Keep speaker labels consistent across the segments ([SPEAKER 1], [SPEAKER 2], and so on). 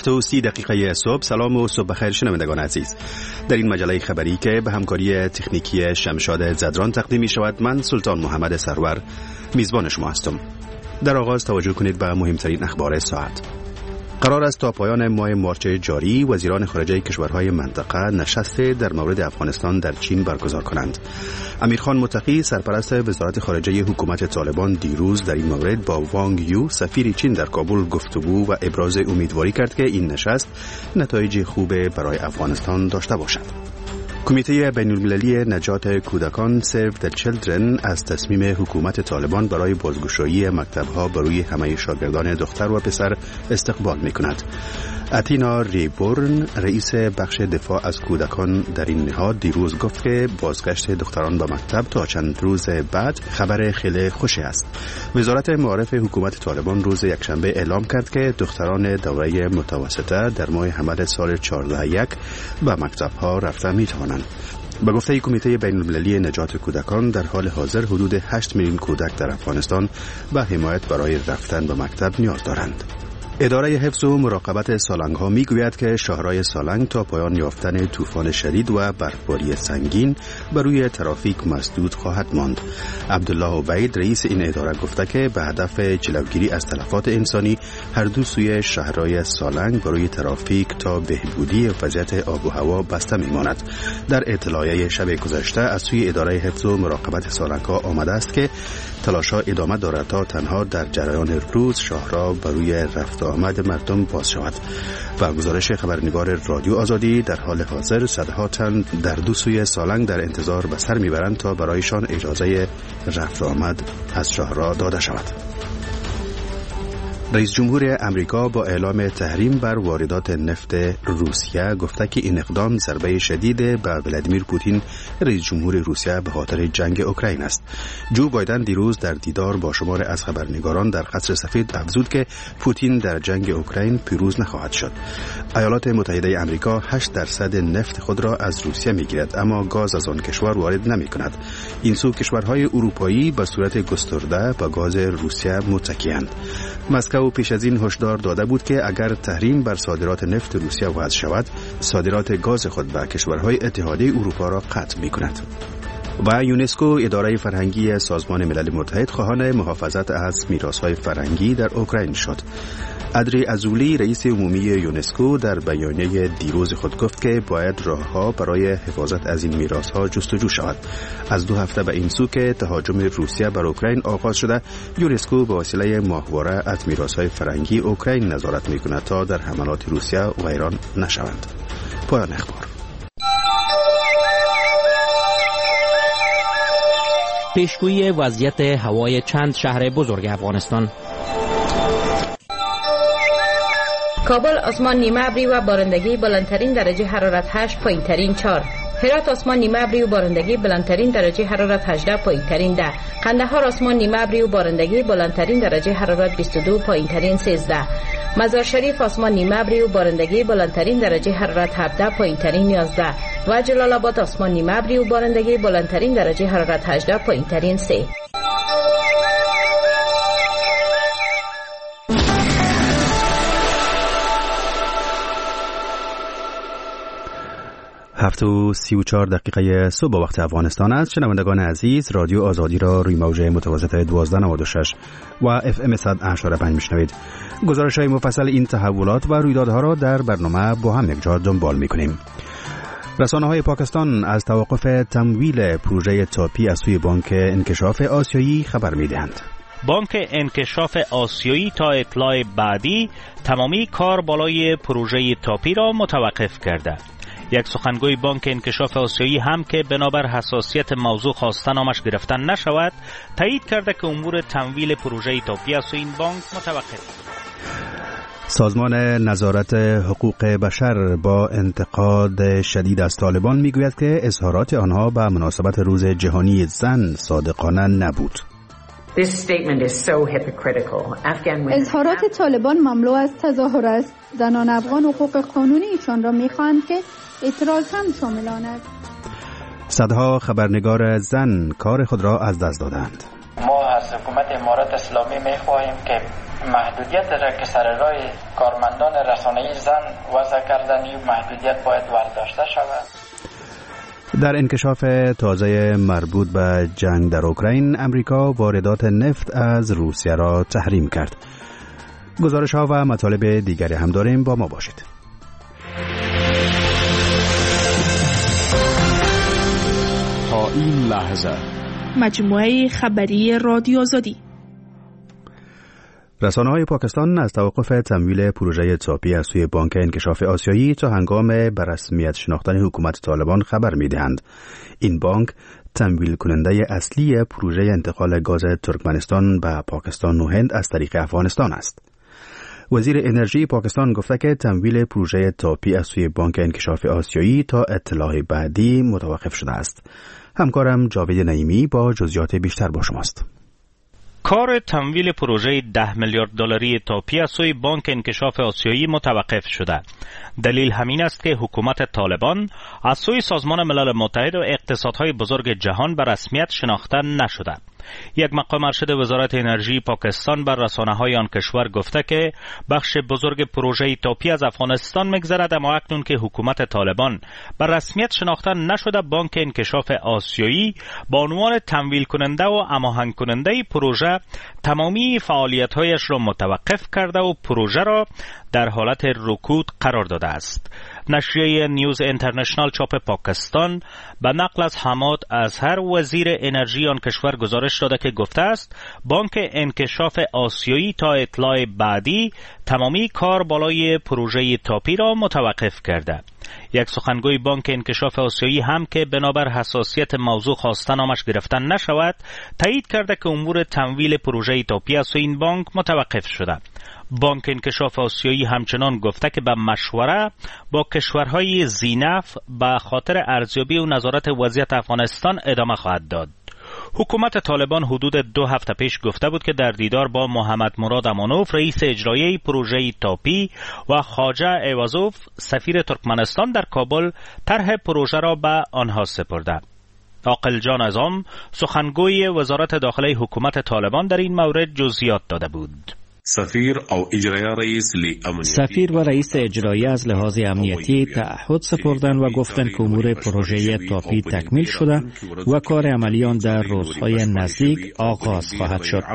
[SPEAKER 1] 7:30 صبح. سلام و صبح بخیر شنوندگان عزیز. در این مجله خبری که به همکاری تکنیکی شمشاد زدران تقدیم می شود، من سلطان محمد سرور میزبان شما هستم. در آغاز توجه کنید به مهمترین اخبار ساعت. قرار است تا پایان ماه مارچ جاری وزیران خارجه کشورهای منطقه نشست در مورد افغانستان در چین برگزار کنند. امیرخان متقی سرپرست وزارت خارجه حکومت طالبان دیروز در این مورد با وانگ یو سفیر چین در کابل گفتگو و ابراز امیدواری کرد که این نشست نتایج خوب برای افغانستان داشته باشد. کمیته بین‌المللی نجات کودکان Save the Children از تصمیم حکومت طالبان برای بازگشایی مکتب‌ها برای همه شاگردان دختر و پسر استقبال می‌کند. اتینا ریبورن رئیس بخش دفاع از کودکان در این نهاد دیروز گفت که بازگشت دختران به مکتب تا چند روز بعد خبر خیلی خوشی است. وزارت معارف حکومت طالبان روز یکشنبه اعلام کرد که دختران دوره متوسطه در ماه حمل سال 1401 به مکتب‌ها رفته می‌توانند. به گفته کمیته بین‌المللی نجات کودکان در حال حاضر حدود 8 میلیون کودک در افغانستان به حمایت برای رفتن به مکتب نیاز دارند. اداره حفظ و مراقبت سالنگ ها می گوید که شاهرای سالنگ تا پایان یافتن طوفان شدید و برفباری سنگین بر روی ترافیک مسدود خواهد ماند. عبدالله عبید رئیس این اداره گفته که به هدف جلوگیری از تلفات انسانی هر دو سوی شاهرای سالنگ برای ترافیک تا بهبودی وضعیت آب و هوا بسته می ماند. در اطلاعیه شب گذشته از سوی اداره حفظ و مراقبت سالنگ ها آمده است که تلاش‌ها ادامه دارد تا تنها در جریان روز شاهرا برای رفت آمد مردم باز شود. و گزارش خبرنگار رادیو آزادی در حال حاضر صدها تن در دو سوی سالنگ در انتظار به سر میبرند تا برایشان اجازه رفت آمد از شاهرا داده شود. رئیس جمهور امریکا با اعلام تحریم بر واردات نفت روسیه گفته که این اقدام ضربه شدید به ولادیمیر پوتین رئیس جمهور روسیه به خاطر جنگ اوکراین است. جو بایدن دیروز در دیدار با شمار از خبرنگاران در قصر سفید افزود که پوتین در جنگ اوکراین پیروز نخواهد شد. ایالات متحده آمریکا 8% نفت خود را از روسیه میگیرد، اما گاز از آن کشور وارد نمی‌کند. این سو کشورهای اروپایی به صورت گسترده به گاز روسیه متکی‌اند. مسکو پیش از این هشدار داده بود که اگر تحریم بر صادرات نفت روسیه وضع شود، صادرات گاز خود به کشورهای اتحادیه اروپا را قطع می‌کند. و یونسکو اداره فرهنگی سازمان ملل متحد خواهان محافظت از میراث‌های فرهنگی در اوکراین شد. ادری ازولی رئیس عمومی یونسکو در بیانیه دیروز خود گفت که باید راه‌ها برای حفاظت از این میراث‌ها جستجو شود. از 2 هفته به این سو که تهاجم روسیه بر اوکراین آغاز شده، یونسکو به وسیله ماهواره از میراث‌های فرهنگی اوکراین نظارت می‌کند تا در حملات روسیه ویران نشوند. پایان اخبار.
[SPEAKER 2] پیشگویی وضعیت هوای چند شهر بزرگ افغانستان.
[SPEAKER 3] کابل آسمان نیمه ابری و بارندگی، بلندترین درجه حرارت 8، پایین‌ترین 4. هرات آسمان نیمه ابری و بارندگی، بلندترین درجه حرارت 18، پایین‌ترین 10. قندهار آسمان نیمه ابری و بارندگی، بلندترین درجه حرارت 22، پایین‌ترین 13. مزار شریف آسمان نیمه ابری و بارندگی، بلندترین درجه حرارت 17، پایین‌ترین 11. و جلال آباد آسمان نیمه ابری و بارندگی، بلندترین درجه حرارت 18، پایین‌ترین 3.
[SPEAKER 1] 7:34 صبح وقت افغانستان است. شنوندگان عزیز، رادیو آزادی را روی موج متوسط 1296 و FM 100.5 میشنوید. گزارش‌های مفصل این تحولات و رویدادها را در برنامه با هم یکجا دنبال می‌کنیم. رسانه‌های پاکستان از توقف تمویل پروژه تاپی از سوی بانک انکشاف آسیایی خبر می‌دهند.
[SPEAKER 4] بانک انکشاف آسیایی تا اطلاع بعدی تمامی کار بالای پروژه تاپی را متوقف کرده. یک سخنگوی بانک انکشاف آسیایی هم که بنابر حساسیت موضوع خواسته نامش گرفتن نشود، تایید کرده که امور تمویل پروژه تاپی از این بانک متوقف.
[SPEAKER 1] سازمان نظارت حقوق بشر با انتقاد شدید از طالبان میگوید که اظهارات آنها به مناسبت روز جهانی زن صادقانه نبود.
[SPEAKER 5] اظهارات طالبان مملو از تظاهر است. زنان افغان حقوق قانونی ایشان را می‌خواهند که اعتراض هم شامل آن است.
[SPEAKER 1] صدها خبرنگار زن کار خود را از دست دادند.
[SPEAKER 6] ما از حکومت امارات اسلامی می‌خواهیم که محدودیت را که سر راه کارمندان رسانه‌ای زن وضع کردن، این محدودیت باید برداشته شود.
[SPEAKER 1] در انکشاف تازه مربوط به جنگ در اوکراین، امریکا واردات نفت از روسیه را تحریم کرد. گزارش ها و مطالب دیگری هم داریم، با ما باشید.
[SPEAKER 7] تا این لحظه
[SPEAKER 8] مجموعه خبری رادیو آزادی.
[SPEAKER 1] رسانه‌های پاکستان از توقف تمویل پروژه تاپی از سوی بانک انکشاف آسیایی تا هنگام به رسمیت شناختن حکومت طالبان خبر می‌دهند. این بانک تمویل کننده اصلی پروژه انتقال گاز ترکمنستان به پاکستان و هند از طریق افغانستان است. وزیر انرژی پاکستان گفته که تمویل پروژه تاپی از سوی بانک انکشاف آسیایی تا اطلاع بعدی متوقف شده است. همکارم جاوید نعیمی با جزئیات بیشتر با شماست.
[SPEAKER 4] کار تمویل پروژه 10 میلیارد دلاری تاپی از سوی بانک انکشاف آسیایی متوقف شده. دلیل همین است که حکومت طالبان از سوی سازمان ملل متحد و اقتصادهای بزرگ جهان به رسمیت شناخته نشده. یک مقام ارشد وزارت انرژی پاکستان بر رسانه‌های آن کشور گفته که بخش بزرگ پروژه تاپی از افغانستان می‌گذرد، اما اکنون که حکومت طالبان بر رسمیت شناخته نشده، بانک انکشاف آسیایی با عنوان تمویل کننده و هماهنگ کننده پروژه تمامی فعالیت‌هایش را متوقف کرده و پروژه را در حالت رکود قرار داده است. نشریه نیوز اینترنشنال چاپ پاکستان به نقل از حماد اظهر وزیر انرژی آن کشور گزارش داده که گفته است بانک انکشاف آسیایی تا اطلاع بعدی تمامی کار بالای پروژه تاپی را متوقف کرده. یک سخنگوی بانک انکشاف آسیایی هم که بنابر حساسیت موضوع خواسته نامش گرفتن نشود، تایید کرده که امور تمویل پروژه تاپی از این بانک متوقف شده. بانک انکشاف آسیایی همچنان گفته که به مشوره با کشورهای ذی‌نفع به خاطر ارزیابی و نظارت وضعیت افغانستان ادامه خواهد داد. حکومت طالبان حدود 2 هفته پیش گفته بود که در دیدار با محمد مراد امانوف رئیس اجرایی پروژه تاپی و خواجه ایوازوف سفیر ترکمنستان در کابل طرح پروژه را به آنها سپرده. عاقل جان اعظم سخنگوی وزارت داخلی حکومت طالبان در این مورد جزئیات داده بود.
[SPEAKER 2] سفیر و رئیس اجرایی از لحاظ امنیتی تعهد سپردند و گفتند که امور پروژه تاپی تکمیل شده و کار عملیان در روزهای نزدیک آغاز خواهد شد.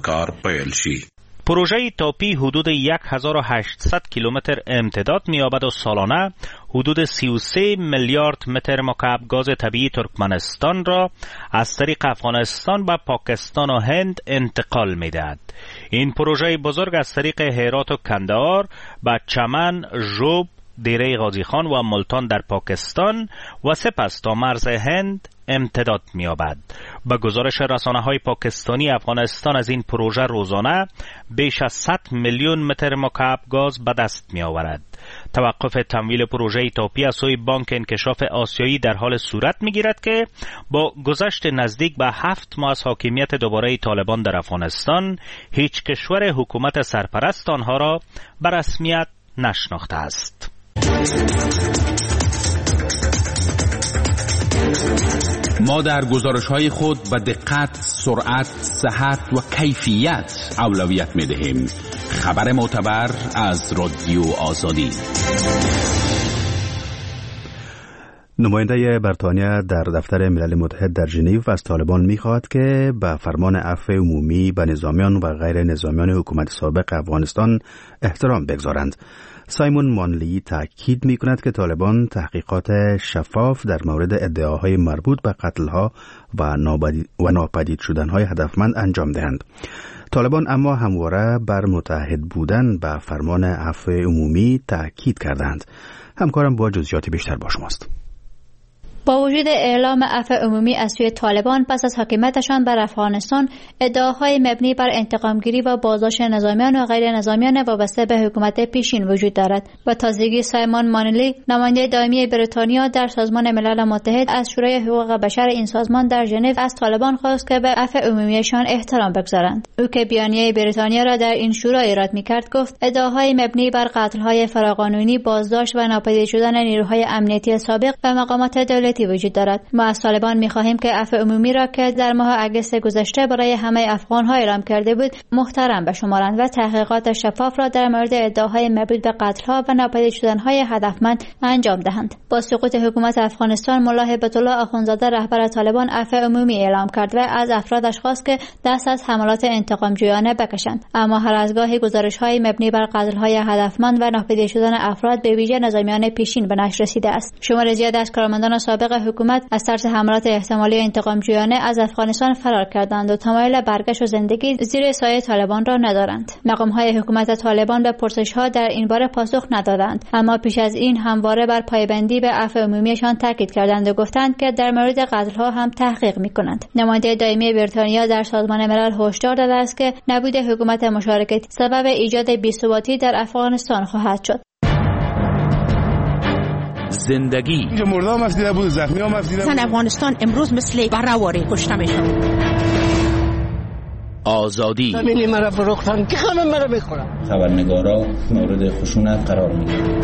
[SPEAKER 4] پروژه تاپی حدود 1800 کیلومتر امتداد می‌یابد و سالانه حدود 33 میلیارد متر مکعب گاز طبیعی ترکمنستان را از طریق افغانستان به پاکستان و هند انتقال می‌دهد. این پروژه بزرگ از طریق هرات و کندهار به چمن، ژوب، دیره غازی خان و ملتان در پاکستان و سپس تا مرز هند امتداد می‌یابد. به گزارش رسانه‌های پاکستانی، افغانستان از این پروژه روزانه بیش از 100 میلیون متر مکعب گاز به دست می‌آورد. توقف تمویل پروژه تاپی از سوی بانک انکشاف آسیایی در حال صورت می‌گیرد که با گذشت نزدیک به 7 ماه از حاکمیت دوباره طالبان در افغانستان، هیچ کشور حکومت سرپرست آنها را به رسمیت نشناخته است.
[SPEAKER 7] ما در گزارش‌های خود به دقت، سرعت، صحت و کیفیت اولویت می‌دهیم. خبر معتبر از رادیو آزادی.
[SPEAKER 1] نماینده بریتانیا در دفتر ملل متحد در ژنو از طالبان می‌خواهد که به فرمان عفو عمومی به نظامیان و غیر نظامیان حکومت سابق افغانستان احترام بگذارند. سایمون مانلی تاکید می‌کند که طالبان تحقیقات شفاف در مورد ادعاهای مربوط به قتل‌ها و ناپدید شدن‌های هدفمند انجام دهند. طالبان اما همواره بر متحد بودن به فرمان عفو عمومی تاکید کردند. همکارم با جزئیات بیشتر با شماست.
[SPEAKER 5] با وجود اعلام عفو عمومی از سوی طالبان پس از حاکمیتشان بر افغانستان، ادعاهای مبنی بر انتقامگیری و بازداشت نظامیان و غیر نظامیان وابسته به حکومت پیشین وجود دارد. و تازگی سایمون مانلی، نماینده دائمی بریتانیا در سازمان ملل متحد، از شورای حقوق بشر این سازمان در ژنو از طالبان خواست که به عفو عمومیشان احترام بگذارند. او که بیانیه بریتانیا را در این شورا ایراد می‌کرد گفت ادعاهای مبنی بر قتل‌های فراقانونی، بازداشت و ناپدید شدن نیروهای امنیتی سابق و مقامات دولتی تفاوتی وجود دارد. ما از طالبان می‌خواهیم که عفو عمومی را که در ماه اگست گذشته برای همه افغان‌ها اعلام کرده بود محترم بشمارند و تحقیقات شفاف را در مورد ادعاهای مربوط به قتل‌ها و ناپدید شدن‌های هدفمند انجام دهند. با سقوط حکومت افغانستان ملا هیبت الله آخوندزاده رهبر طالبان عفو عمومی اعلام کرد و از افرادش خواست که دست از حملات انتقام‌جویانه بکشند. اما هر از گاهی گزارش‌های مبنی بر قتل‌های هدفمند و ناپدید شدن افراد به ویژه نظامیان پیشین به نشر رسیده است. شمار زیادی از کارمندان سابق حکومت از ترس حملات احتمالی انتقام‌جویانه از افغانستان فرار کردند و تمایل برگشت و زندگی زیر سایه طالبان را ندارند. مقام‌های حکومت طالبان به پرسش‌ها در این باره پاسخ ندادند، اما پیش از این همواره بر پایبندی به عفو عمومیشان تاکید کردند و گفتند که در مورد قتل‌ها هم تحقیق می‌کنند. نماینده دائمی بریتانیا در سازمان ملل هشدار داده است که نبود حکومت مشارکتی سبب ایجاد بی‌ثباتی در افغانستان خواهد شد.
[SPEAKER 7] زندگی
[SPEAKER 9] مردا مفیده بود، زخمی ها مفیده بود.
[SPEAKER 10] افغانستان امروز مثل بره‌واره کشته میشن.
[SPEAKER 7] آزادی
[SPEAKER 11] زمینی مرا فروختن که همه مرا بخورن.
[SPEAKER 12] خبرنگارا مورد خشونت قرار میگیرن.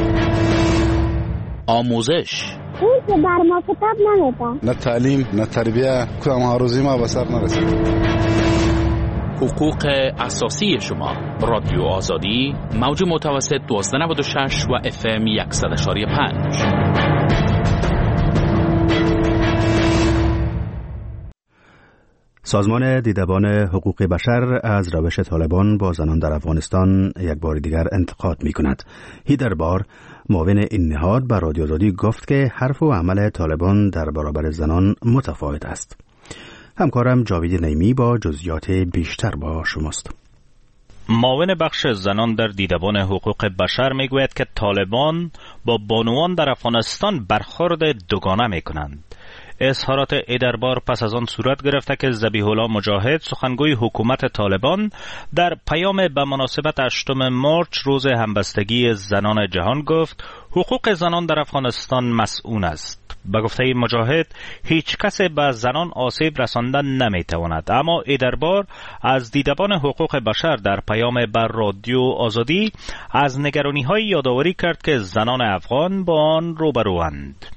[SPEAKER 7] آموزش
[SPEAKER 13] اون که بر ما کتاب نمیده.
[SPEAKER 9] نه تعلیم نه تربیه کدام هاروزی ما به سر نرسید.
[SPEAKER 7] حقوق اساسی شما. رادیو آزادی موج متوسط 1296 و FM 100.5.
[SPEAKER 1] سازمان دیدبان حقوق بشر از روش طالبان با زنان در افغانستان یک بار دیگر انتقاد می کند. هیدر بار معاون این نهاد بر رادیو آزادی گفت که حرف و عمل طالبان در برابر زنان متفاوت است. همکارم جاوید نیمی با جزئیات بیشتر با شماست.
[SPEAKER 4] معاون بخش زنان در دیدبان حقوق بشر میگوید که طالبان با بانوان در افغانستان برخورد دوگانه میکنند. اظهارات ایدربار پس از آن صورت گرفته که ذبیح الله مجاهد سخنگوی حکومت طالبان در پیام به مناسبت 8 مارچ روز همبستگی زنان جهان گفت حقوق زنان در افغانستان مسئول است. به گفته مجاهد هیچ کس به زنان آسیب رساندن نمیتواند، اما ایدربار از دیدبان حقوق بشر در پیام بر رادیو آزادی از نگرانی‌های یادآوری کرد که زنان افغان با آن روبروند.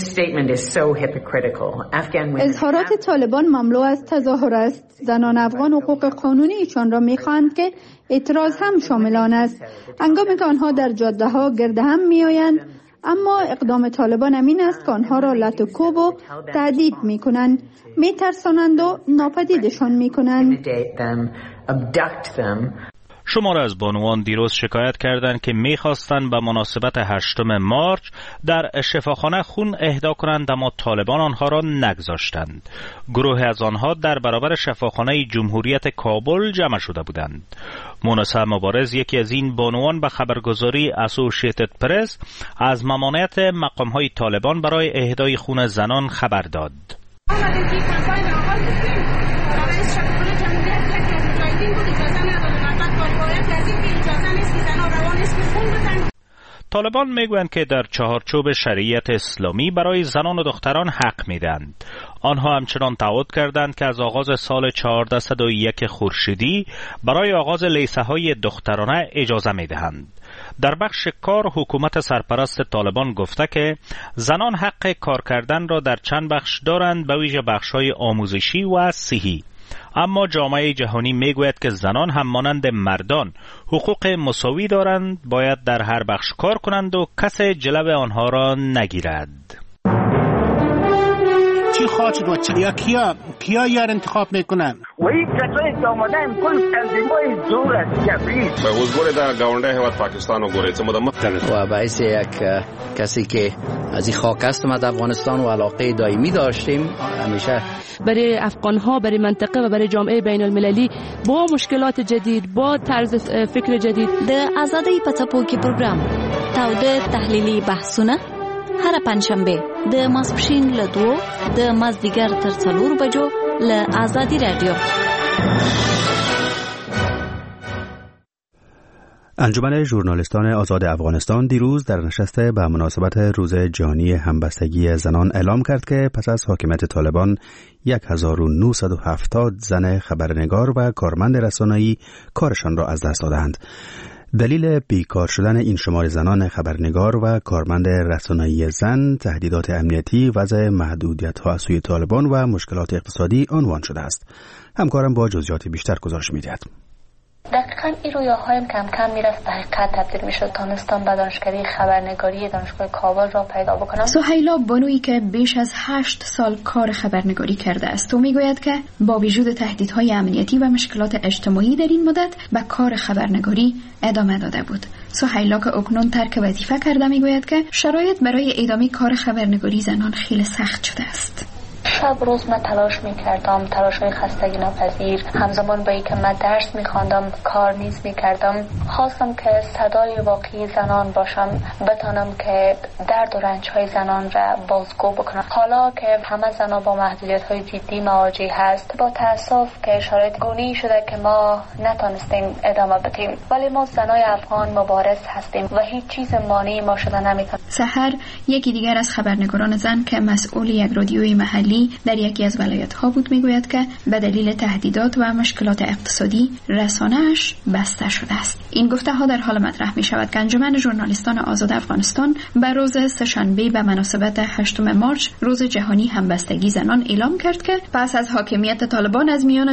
[SPEAKER 14] اظهارات طالبان مملو از تظاهر است. زنان افغان حقوق قانونی ایشان را می‌خواهند که اعتراض هم شامل آن است. هنگامی که آنها در جاده‌ها گرد هم می‌آیند، اما اقدام طالبان امین است که آنها را لط و کوب و تهدید می‌کنند، می‌ترسانند و ناپدیدشان می‌کنند.
[SPEAKER 4] شمار از بانوان دیروز شکایت کردند که می‌خواستند به مناسبت 8 مارچ در شفاخانه خون اهدا کنند، اما طالبان آنها را نگذاشتند. گروه از آنها در برابر شفاخانه جمهوریت کابل جمع شده بودند. مونسه مبارز یکی از این بانوان به خبرگزاری اسوسییتد پرس از ممانعت مقام‌های طالبان برای اهدای خون زنان خبر داد. طالبان میگویند که در چهارچوب شریعت اسلامی برای زنان و دختران حق میدند. آنها همچنان تعهد کردند که از آغاز سال 1401 خورشیدی برای آغاز لیسه های دخترانه اجازه میدهند. در بخش کار حکومت سرپرست طالبان گفته که زنان حق کار کردن را در چند بخش دارند، به ویژه بخش‌های آموزشی و صحی. اما جامعه جهانی میگوید که زنان هم مانند مردان حقوق مساوی دارند، باید در هر بخش کار کنند و کسی جلو آنها را نگیرد.
[SPEAKER 15] چی خواهد و چریا کیا یار انتخاب میکنن؟
[SPEAKER 16] و این کسایی که آمدن کل تنظیمای زور است جبری.
[SPEAKER 17] به وزگوری در گاونده هیواد پاکستان و گوری چه مدام
[SPEAKER 18] و باعث یک کسی که از این خاک است ما در افغانستان و علاقه دائمی داشتیم همیشه
[SPEAKER 19] برای افغان‌ها، برای منطقه و برای جامعه بین المللی با مشکلات جدید، با طرز فکر جدید.
[SPEAKER 20] د آزادۍ په څپو کې پروګرام تاوده تحلیلي بحثونه هر پنځشنبه د ماسپښین له 2 د مازدیګر تر 4 بجو له آزادی رادیو.
[SPEAKER 1] انجمن ژورنالیستان آزاد افغانستان دیروز در نشست به مناسبت روز جهانی همبستگی زنان اعلام کرد که پس از حاکمیت طالبان 1970 زن خبرنگار و کارمند رسانه‌ای کارشان را از دست دادند. دلیل بیکار شدن این شمار زنان خبرنگار و کارمند رسانه‌ای زن، تهدیدات امنیتی، وضع محدودیت‌ها از سوی طالبان و مشکلات اقتصادی عنوان شده است. همکارم با جزئیات بیشتر گزارش می‌دهد.
[SPEAKER 21] دقیقاً این رویاهایم کم کم میرفت به حقیقت تبدیل میشد. تانستم به دانشکده خبرنگاری دانشگاه کابل را پیدا بکنم.
[SPEAKER 22] سهیلا بانویی که بیش از 8 سال کار خبرنگاری کرده است و میگوید که با وجود تهدیدهای امنیتی و مشکلات اجتماعی در این مدت به کار خبرنگاری ادامه داده بود. سهیلا که اکنون ترک وظیفه کرده میگوید که شرایط برای ادامه کار خبرنگاری زنان خیلی سخت شده است.
[SPEAKER 21] شب روز من تلاش میکردم، تلاش‌های خستگی ناپذیر. همزمان با اینکه من درس میخواندم، کار نیز میکردم. خواستم که صدای واقعی زنان باشم، بتانم که درد و رنج‌های زنان را بازگو بکنم. حالا که همه زنان با محدودیت‌های جدی مواجه هست، با تأسف که شرایط گونه‌ای شده که ما نتونستیم ادامه بدیم، ولی ما زنای افغان مبارز هستیم و هیچ چیز مانعی ما شده نمیتونه.
[SPEAKER 22] سحر یکی دیگر از خبرنگاران زن که مسئول یک رادیوی محلی در یکی از ولایت‌ها بود میگوید که به دلیل تهدیدات و مشکلات اقتصادی رسانه‌اش بسته شده است. این گفته‌ها در حال مطرح می‌شود که انجمن ژورنالیستان آزاد افغانستان به روز سه‌شنبه به مناسبت 8 مارچ روز جهانی همبستگی زنان اعلام کرد که پس از حاکمیت طالبان از میان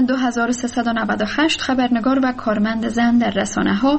[SPEAKER 22] 2398 خبرنگار و کارمند زن در رسانه‌ها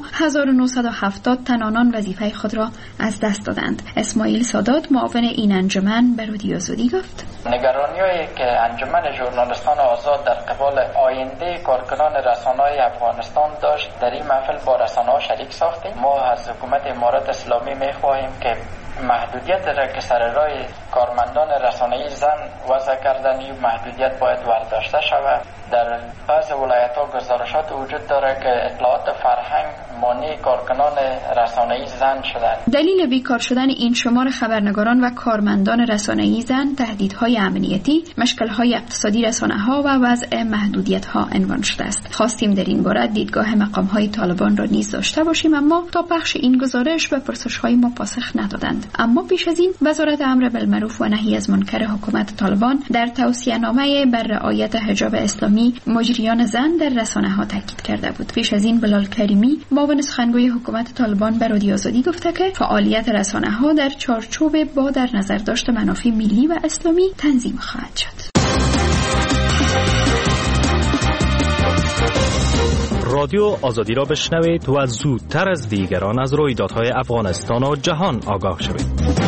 [SPEAKER 22] 1970 تن آنان وظیفه خود را از دست دادند. اسماعیل سادات معاون این انجمن به رادیو آزادی گفت:
[SPEAKER 6] نگرانی‌هایی که انجمن ژورنالیستان آزاد در قبال آینده کارکنان رسانه‌های افغانستان داشت در این محفل با رسانه‌ها شریک ساختیم. ما از حکومت امارات اسلامی می‌خواهیم که محدودیت را که سر راه کارمندان رسانه‌ای زن وضع کردن این محدودیت باید برداشته شود. در بعض ولایت‌ها گزارشات وجود دارد که اطلاعات فرهنگ مانع کارکنان رسانه‌ای زن شدند.
[SPEAKER 22] دلیل بیکار شدن این شمار خبرنگاران و کارمندان رسانه‌ای زن تهدیدهای امنیتی، مشکل‌های اقتصادی رسانه‌ها و وضع محدودیت‌ها عنوان شده است. خواستیم در این باره دیدگاه مقام‌های طالبان را نیز داشته باشیم، اما تا پخش این گزارش به پرسش‌های ما پاسخ ندادند. اما پیش از این وزارت امر بالمعروف و نهی از منکر حکومت طالبان در توصیه‌نامه بر رعایت حجاب اسلامی مجریان زن در رسانه‌ها تاکید کرده بود. پیش از این بلال کریمی معاون سخنگوی حکومت طالبان به رادیو آزادی گفته که فعالیت رسانه‌ها در چارچوب با در نظر داشت منافع ملی و اسلامی تنظیم خواهد شد.
[SPEAKER 23] رادیو آزادی را بشنوید و زودتر از دیگران از رویدادهای افغانستان و جهان آگاه شوید.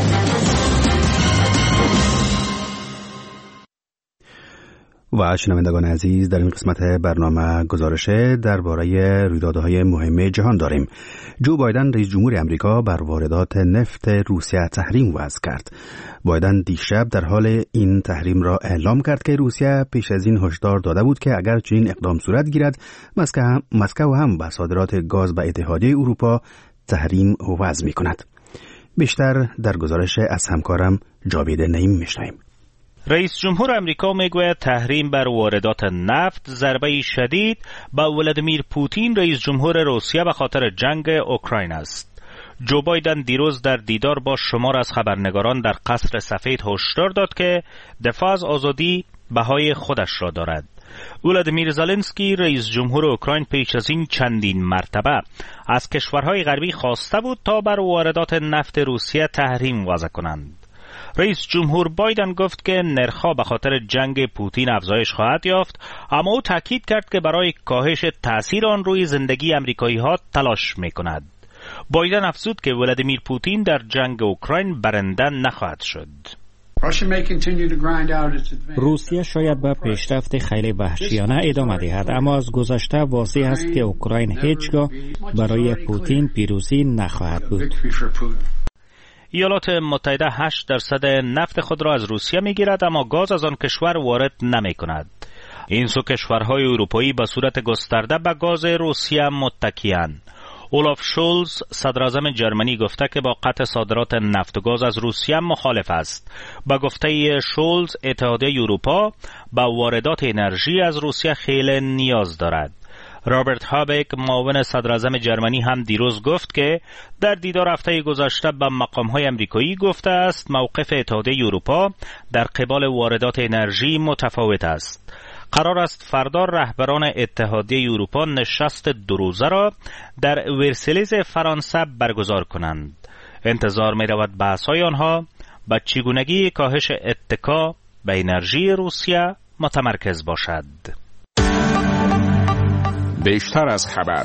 [SPEAKER 1] و شنوندگان عزیز، در این قسمت برنامه گزارش درباره رویدادهای مهم جهان داریم. جو بایدن رئیس جمهور امریکا بر واردات نفت روسیه تحریم وضع کرد. بایدن دیشب در حال این تحریم را اعلام کرد که روسیه پیش از این هشدار داده بود که اگر چنین اقدام صورت گیرد، مسکو هم به صادرات گاز به اتحادیه اروپا تحریم وضع می کند. بیشتر در گزارش از همکارم جاوید نعیم میشنویم.
[SPEAKER 4] رئیس جمهور امریکا میگوید تحریم بر واردات نفت ضربه شدید به ولادیمیر پوتین رئیس جمهور روسیه به خاطر جنگ اوکراین است. جو بایدن دیروز در دیدار با شمار از خبرنگاران در قصر سفید هشدار داد که دفاع از آزادی بهای خودش را دارد. ولادیمیر زلنسکی رئیس جمهور اوکراین پیش از این چندین مرتبه از کشورهای غربی خواسته بود تا بر واردات نفت روسیه تحریم وضع کنند. رئیس جمهور بایدن گفت که نرخ‌ها به خاطر جنگ پوتین افزایش خواهد یافت، اما او تاکید کرد که برای کاهش تأثیر آن روی زندگی امریکایی‌ها تلاش می‌کند. بایدن افزود که ولادیمیر پوتین در جنگ اوکراین برنده نخواهد شد.
[SPEAKER 2] روسیه شاید به پیشرفت خیلی وحشیانه ادامه دهد، اما از گذشته واضح است که اوکراین هیچگاه برای پوتین پیروزی نخواهد بود.
[SPEAKER 4] ایالات متحده 8% نفت خود را از روسیه میگیرد، اما گاز از آن کشور وارد نمی کند. این سو کشورهای اروپایی به صورت گسترده به گاز روسیه متکی‌اند. اولاف شولز صدراعظم جرمنی گفته که با قطع صادرات نفت و گاز از روسیه مخالف است. با گفته شولز اتحادیه اروپا به واردات انرژی از روسیه خیلی نیاز دارد. رابرت هابک معاون صدراعظم جرمنی هم دیروز گفت که در دیدار هفته گذشته به مقام‌های آمریکایی گفته است موقف اتحادیه اروپا در قبال واردات انرژی متفاوت است. قرار است فردا رهبران اتحادیه اروپا نشست 2 روزه را در ورسایلز فرانسه برگزار کنند. انتظار می رود بحث‌های آنها به چگونگی کاهش اتکا به انرژی روسیه متمرکز باشد.
[SPEAKER 7] بیشتر از خبر.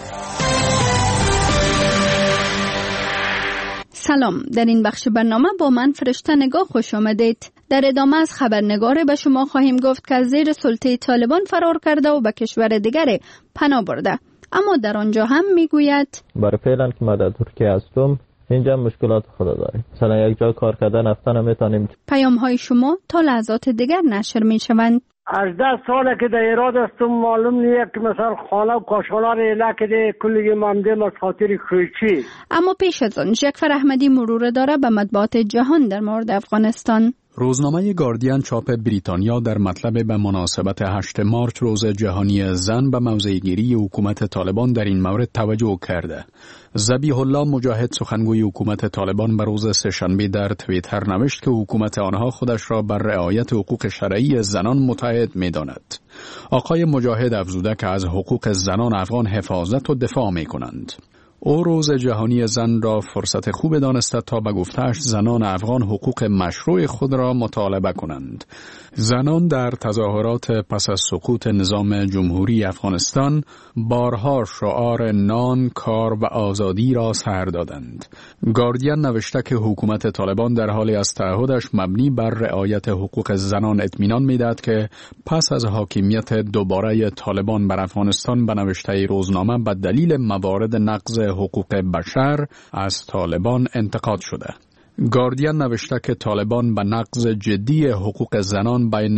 [SPEAKER 14] سلام، در این بخش برنامه با من فرشته نگاه خوش آمدید. در ادامه از خبرنگار به شما خواهیم گفت که زیر سلطه طالبان فرار کرده و به کشور دیگر پناه برده، اما در آنجا هم میگوید
[SPEAKER 3] برای فعلا که ما در ترکیه هستم اینجا مشکلات خود داریم. مثلا یک جا کار کردن رفتن نمیتونیم.
[SPEAKER 14] پیام های شما تا لحظات دیگر نشر می شوند.
[SPEAKER 11] 18 ساله که در ایراد هستم، معلوم نیست که مثلا خانه و کاشانه ریله که کلی مامدیم از خاطر خویچی.
[SPEAKER 14] اما پیش از آن جعفر احمدی مرور داره به مطبوعات جهان در مورد افغانستان.
[SPEAKER 1] روزنامه گاردین چاپ بریتانیا در مطلب به مناسبت 8 مارچ روز جهانی زن به موضع‌گیری حکومت طالبان در این مورد توجه کرده. ذبیح الله مجاهد سخنگوی حکومت طالبان به روز سه‌شنبه در توییتر نوشت که حکومت آنها خودش را بر رعایت حقوق شرعی زنان متعهد می‌داند. آقای مجاهد افزوده که از حقوق زنان افغان حفاظت و دفاع می‌کنند. او روز جهانی زن را فرصت خوب دانسته تا به گفته‌اش زنان افغان حقوق مشروع خود را مطالبه کنند. زنان در تظاهرات پس از سقوط نظام جمهوری افغانستان بارها شعار نان، کار و آزادی را سر دادند. گاردین نوشته که حکومت طالبان در حالی از تعهدش مبنی بر رعایت حقوق زنان اطمینان می‌دهد که پس از حاکمیت دوباره طالبان بر افغانستان به نوشته روزنامه به دلیل موارد نقض حقوق بشر از طالبان انتقاد شده. گاردین نوشته که طالبان به نقض جدی حقوق زنان بین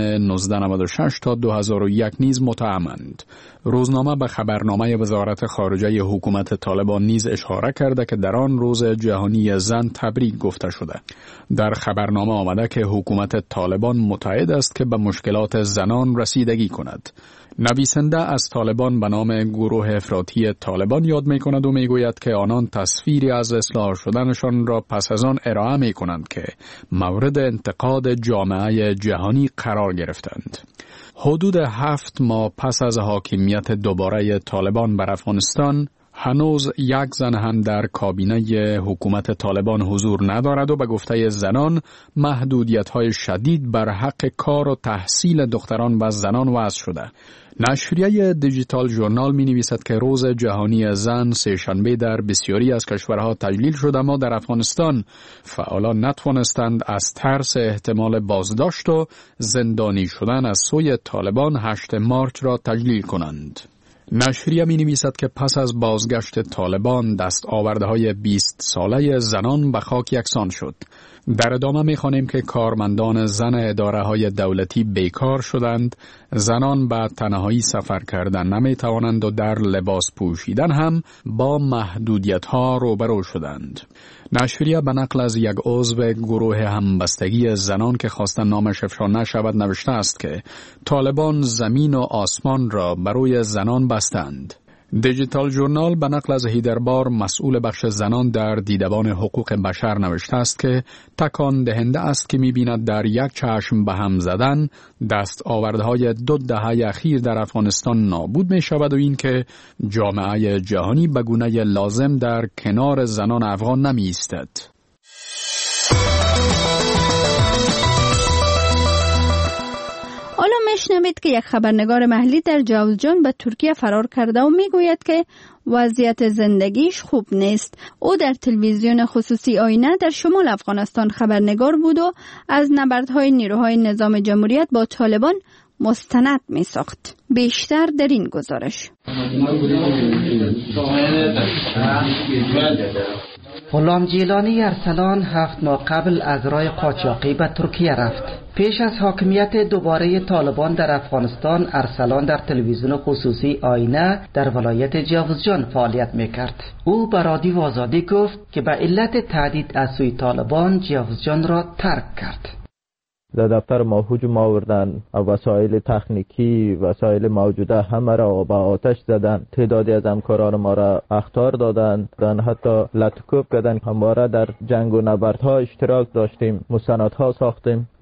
[SPEAKER 1] 1996 تا 2001 نیز متهمند. روزنامه به خبرنامه وزارت خارجه حکومت طالبان نیز اشاره کرده که در آن روز جهانی زن تبریک گفته شده. در خبرنامه آمده که حکومت طالبان متعهد است که به مشکلات زنان رسیدگی کند. نویسنده از طالبان به نام گروه افراطی طالبان یاد می کند و می گوید که آنان تصویری از اصلاح شدنشان را پس از آن ارائه می کنند که مورد انتقاد جامعه جهانی قرار گرفتند. حدود 7 ماه پس از حاکمیت دوباره طالبان بر افغانستان، هنوز یک زن هم در کابینه حکومت طالبان حضور ندارد و به گفته زنان محدودیت‌های شدید بر حق کار و تحصیل دختران و زنان وضع شده. نشریه دیجیتال ژورنال می نویسد که روز جهانی زن سه‌شنبه در بسیاری از کشورها تجلیل شده، اما در افغانستان فعالان نتوانستند از ترس احتمال بازداشت و زندانی شدن از سوی طالبان 8 مارچ را تجلیل کنند. نشریه می نویسد که پس از بازگشت طالبان دستاوردهای 20 ساله زنان به خاک یکسان شد. در ادامه می خوانیم که کارمندان زن اداره های دولتی بیکار شدند، زنان به تنهایی سفر کردن نمی توانند و در لباس پوشیدن هم با محدودیت ها روبرو شدند. نشریه به نقل از یک عضو گروه همبستگی زنان که خواستن نامش افشا نشود نوشته است که طالبان زمین و آسمان را برای زنان بستند. دیجیتال ژورنال به نقل از هیدربار مسئول بخش زنان در دیدبان حقوق بشر نوشته است که تکان دهنده است که می‌بیند در یک چشم به هم زدن دستاوردهای 2 دهه اخیر در افغانستان نابود می‌شود و این که جامعه جهانی به گونه لازم در کنار زنان افغان نمی‌ایستد.
[SPEAKER 14] حالا میشنوید که یک خبرنگار محلی در جوزجان به ترکیه فرار کرده و میگوید که وضعیت زندگیش خوب نیست. او در تلویزیون خصوصی آینه در شمال افغانستان خبرنگار بود و از نبردهای نیروهای نظام جمهوریت با طالبان مستند می ساخت. بیشتر در این گزارش.
[SPEAKER 5] غلام جیلانی ارسلان 7 ماه قبل از راه قاچاقی به ترکیه رفت. پیش از حاکمیت دوباره طالبان در افغانستان، ارسلان در تلویزیون خصوصی آینه در ولایت جوزجان فعالیت میکرد. او به رادیو آزادی گفت که به علت تهدید از سوی طالبان جوزجان را ترک کرد.
[SPEAKER 3] در دفتر ما هجوم آوردن، وسایل تکنیکی، وسایل موجوده همه را به آتش زدن. تعدادی از همکاران ما را اخطار دادند، حتی لطکوب کردن. همواره در جنگ و نبردها اشتراک داشتیم، مستندها ساختیم.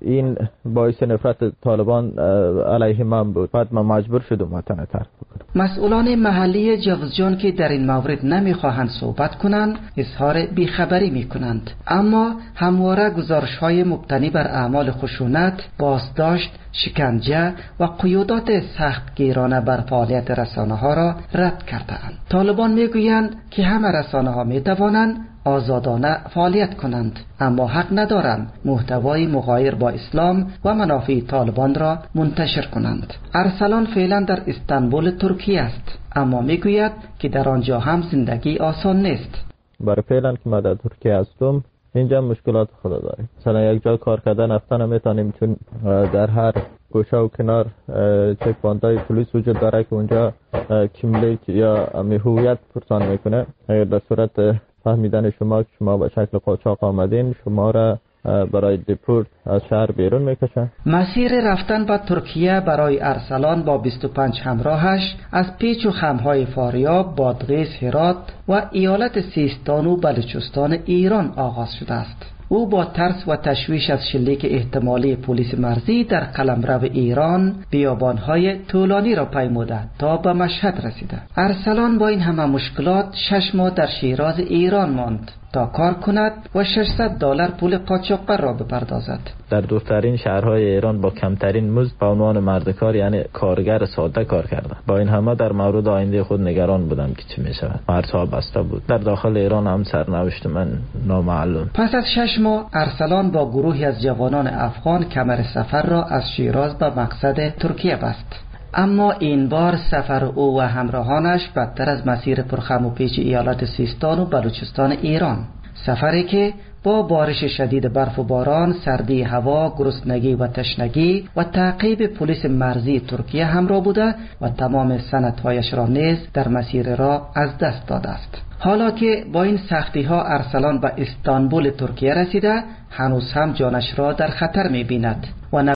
[SPEAKER 3] این باعث نفرت طالبان علیه من بود. بعد من مجبور شدم وطن ترک بکنم.
[SPEAKER 5] مسئولان محلی جوزجان که در این مورد نمیخواهند صحبت کنند اظهار بیخبری میکنند، اما همواره گزارش‌های مبتنی بر اعمال خشونت، بازداشت، شکنجه و قیودات سخت گیرانه بر فعالیت رسانه‌ها را رد کردند. طالبان میگویند که همه رسانه‌ها میتوانند آزادانه فعالیت کنند، اما حق ندارند محتوای مغایر با اسلام و منافع طالبان را منتشر کنند. ارسلان فعلا در استانبول ترکیه است، اما میگوید که در آنجا هم زندگی آسان نیست.
[SPEAKER 3] برای فعلا که ما در ترکیه هستم اینجا مشکلات خود داریم. مثلا یک جا کار کردن افتن نمیتونیم، چون در هر گوشه و کنار چک پوینت‌های پلیس وجود داره که اونجا کیملیک یا هویت پرسان میکنه. اگر در صورت فهمیدن شما که شما به شکل قاچاق آمدین، شما را برای دیپورت از شهر بیرون میکشن. مسیر رفتن به ترکیه برای ارسلان با 25 همراهش از پیچ و خمهای فاریاب، بادغیس، هرات و ایالت سیستان و بلوچستان ایران آغاز شده است. او با ترس و تشویش از شلیک احتمالی پلیس مرزی در قلمرو ایران بیابانهای طولانی را پیموده تا به مشهد رسیده. ارسلان با این همه مشکلات 6 ماه در شیراز ایران ماند تا کار کند و $600 پول قاچاق را بپردازد. در دورترین شهرهای ایران با کمترین مزد به عنوان مردکار یعنی کارگر ساده کار کردم. با این همه در مورد آینده خود نگران بودم که چی می شود. مرزها بسته بود. در داخل ایران هم سرنوشت من نامعلوم. پس از 6 ماه ارسلان با گروهی از جوانان افغان کمر سفر را از شیراز به مقصد ترکیه بست. اما این بار سفر او و همراهانش بدتر از مسیر پرخم و پیچ ایالت سیستان و بلوچستان ایران. سفری که با بارش شدید برف و باران، سردی هوا، گرسنگی و تشنگی و تعقیب پلیس مرزی ترکیه همراه بوده و تمام سندهایش را نیز در مسیر را از دست داده است. حالا که با این سختی ها ارسلان به استانبول ترکیه رسیده، هنوز هم جانش را در خطر می بیند و